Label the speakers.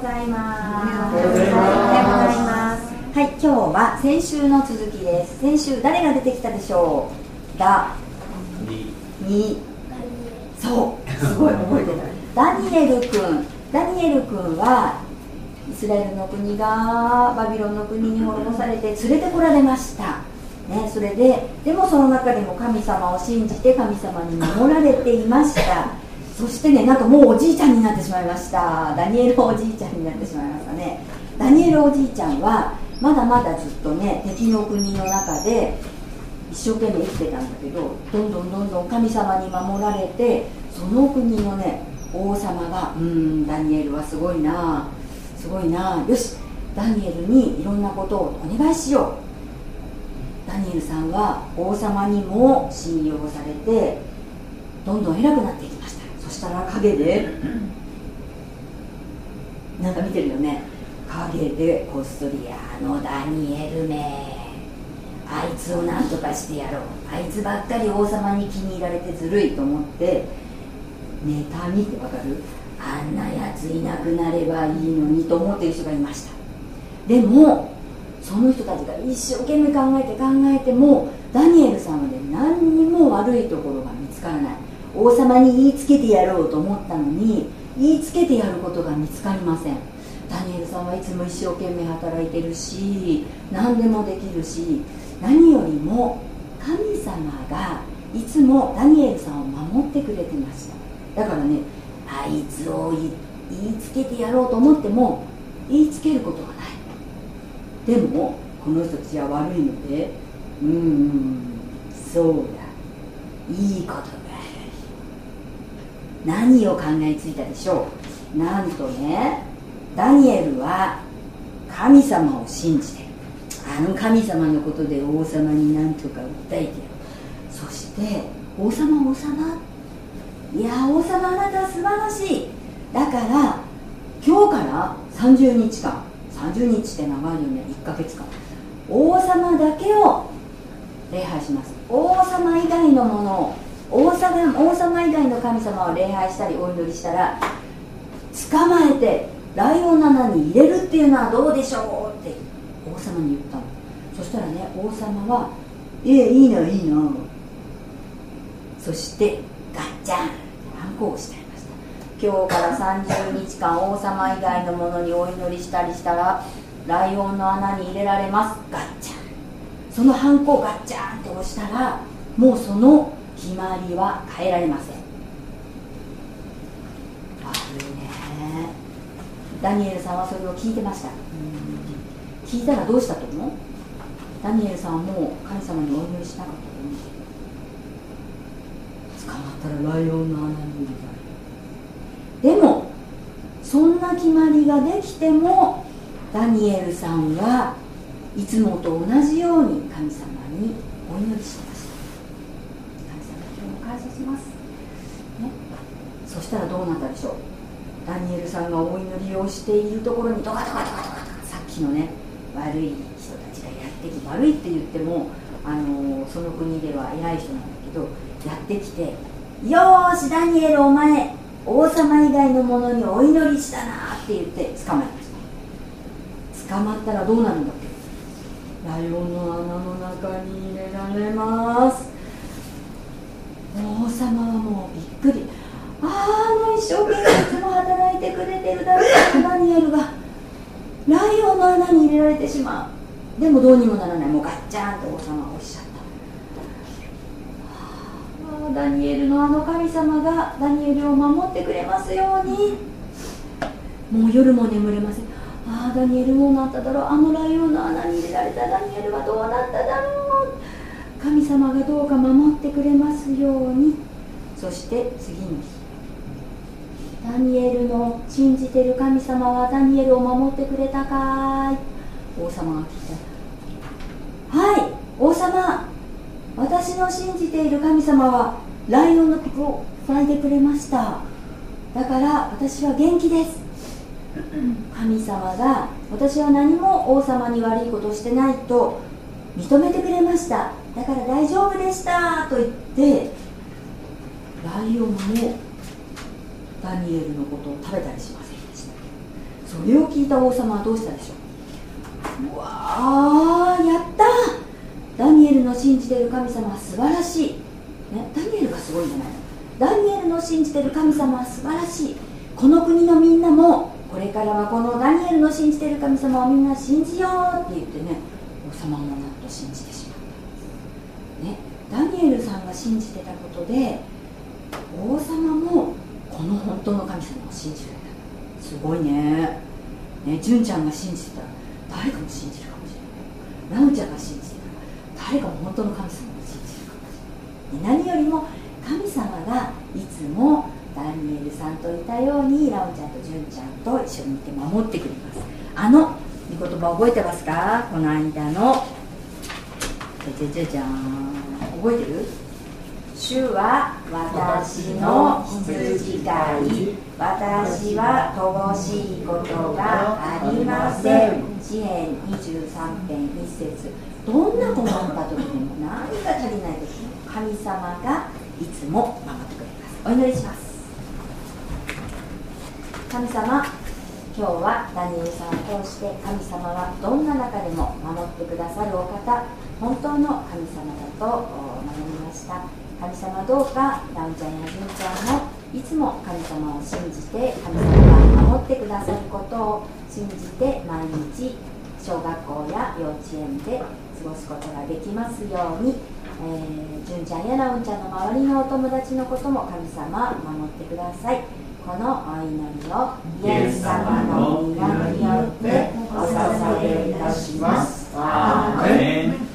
Speaker 1: ざいます。おはようございます。はい、今日は先週の続きです。先週誰が出てきたでしょう。そう、すごい覚えてた。ダニエル君はイスラエルの国がバビロンの国に滅ぼされて連れてこられました、ね、それでもその中でも神様を信じて神様に守られていました。そしてね、なんかもうおじいちゃんになってしまいました。ダニエルおじいちゃんになってしまいましたね。ダニエルおじいちゃんはまだまだずっとね、敵の国の中で一生懸命生きてたんだけど、どんどん神様に守られて、その国のね、王様がダニエルはすごいな、よし、ダニエルにいろんなことをお願いしよう。ダニエルさんは王様にも信用されてどんどん偉くなっていきました。そしたら陰でなんか見てるよね、陰でこっそりダニエルめ、あいつをなんとかしてやろう、あいつばっかり王様に気に入られてずるいと思って妬みってわかる？あんなやついなくなればいいのにと思っている人がいました。でもその人たちが一生懸命考えてもダニエルさんはね、何にも悪いところが見つからない。王様に言いつけてやろうと思ったのに言いつけてやることが見つかりません。ダニエルさんはいつも一生懸命働いてるし、何でもできるし、何よりも神様がいつもダニエルさんを守ってくれてました。だからね、あいつを言いつけてやろうと思っても言いつけることはない。でもこの人たちは悪いので、そうだ、いいことがある。何を考えついたでしょう。なんとね、ダニエルは神様を信じてる。あの神様のことで王様に何とか訴えてやる。そして王様、いや王様、あなたは素晴らしい。だから今日から30日間、30日って長いよね、1ヶ月間、王様だけを礼拝します。王様以外のものを、王様以外の神様を礼拝したりお祈りしたら捕まえてライオンの穴に入れるっていうのはどうでしょうって王様に言ったの。そしたらね、王様は、いいな。そしてガッチャン反抗をしてやりました。今日から30日間王様以外のものにお祈りしたりしたらライオンの穴に入れられます。ガッチャン。そのハンコをガッチャンって押したら、もうその決まりは変えられません。悪いね。ダニエルさんはそれを聞いてました。聞いたらどうしたと思う？ダニエルさんはもう神様にお祈りしなかったと思う。捕まったらライオンの穴に入れられる。でもそんな決まりができてもダニエルさんはいつもと同じように神様にお祈りしてました。神様、今日も感謝します、ね、そしたらどうなったでしょう。ダニエルさんがお祈りをしているところにドカドカさっきのね、悪い人たちがやってきて、悪いって言ってもその国では偉い人なんだけど、やってきて、よーしダニエル、お前王様以外のものにお祈りしたなって言って捕まえました。捕まったらどうなるんだっけ。ライオンの穴の中に入れられます。王様はもうびっくり。一生懸命いつも働いてくれてるダニエルがライオンの穴に入れられてしまう。でもどうにもならない。もうガッチャンと王様はおっしゃった。ダニエルのあの神様がダニエルを守ってくれますように。もう夜も眠れません。ダニエルどうなっただろう。あのライオンの穴に入れられたダニエルはどうなっただろう。神様がどうか守ってくれますように。そして次の日、ダニエルの信じている神様はダニエルを守ってくれたかい。王様が聞いた。はい、王様、私の信じている神様はライオンの口を塞いでくれました。だから私は元気です。神様が私は何も王様に悪いことをしてないと認めてくれました。だから大丈夫でしたと言って、ライオンもダニエルのことを食べたりしませんでした。 それを聞いた王様はどうしたでしょう。うわー、やった、ダニエルの信じている神様は素晴らしい、ね、ダニエルがすごいんじゃないの。ダニエルの信じている神様は素晴らしい。この国のみんなもこれからはこのダニエルの信じている神様をみんな信じようって言ってね、王様もなんと信じてしまったんです、ね、ダニエルさんが信じてたことで王様もこの本当の神様を信じられた。すごいね。純ちゃんが信じてたら誰かも信じるかもしれない。ラウンちゃんが信じてたら誰かも本当の神様を信じるかもしれない。何よりも神様がいつもダニエルさんといたようにラウンちゃんと純ちゃんと一緒にいて守ってくれます。御言葉覚えてますか？この間のじゃじゃん、覚えてる？主は私の羊飼い、私は乏しいことがありません。詩編23編1節。どんな困った時でも何が足りない時も神様がいつも守ってくれます。お祈りします。神様、今日はダニエルさんを通して神様はどんな中でも守ってくださるお方、本当の神様だと学びました。神様、どうかラウンちゃんやジュンちゃんもいつも神様を信じて、神様が守ってくださることを信じて毎日小学校や幼稚園で過ごすことができますように、ジュンちゃんやラウンちゃんの周りのお友達のことも神様守ってください。このお祈りをイエス様の皆によってお捧げいたします。アーメン。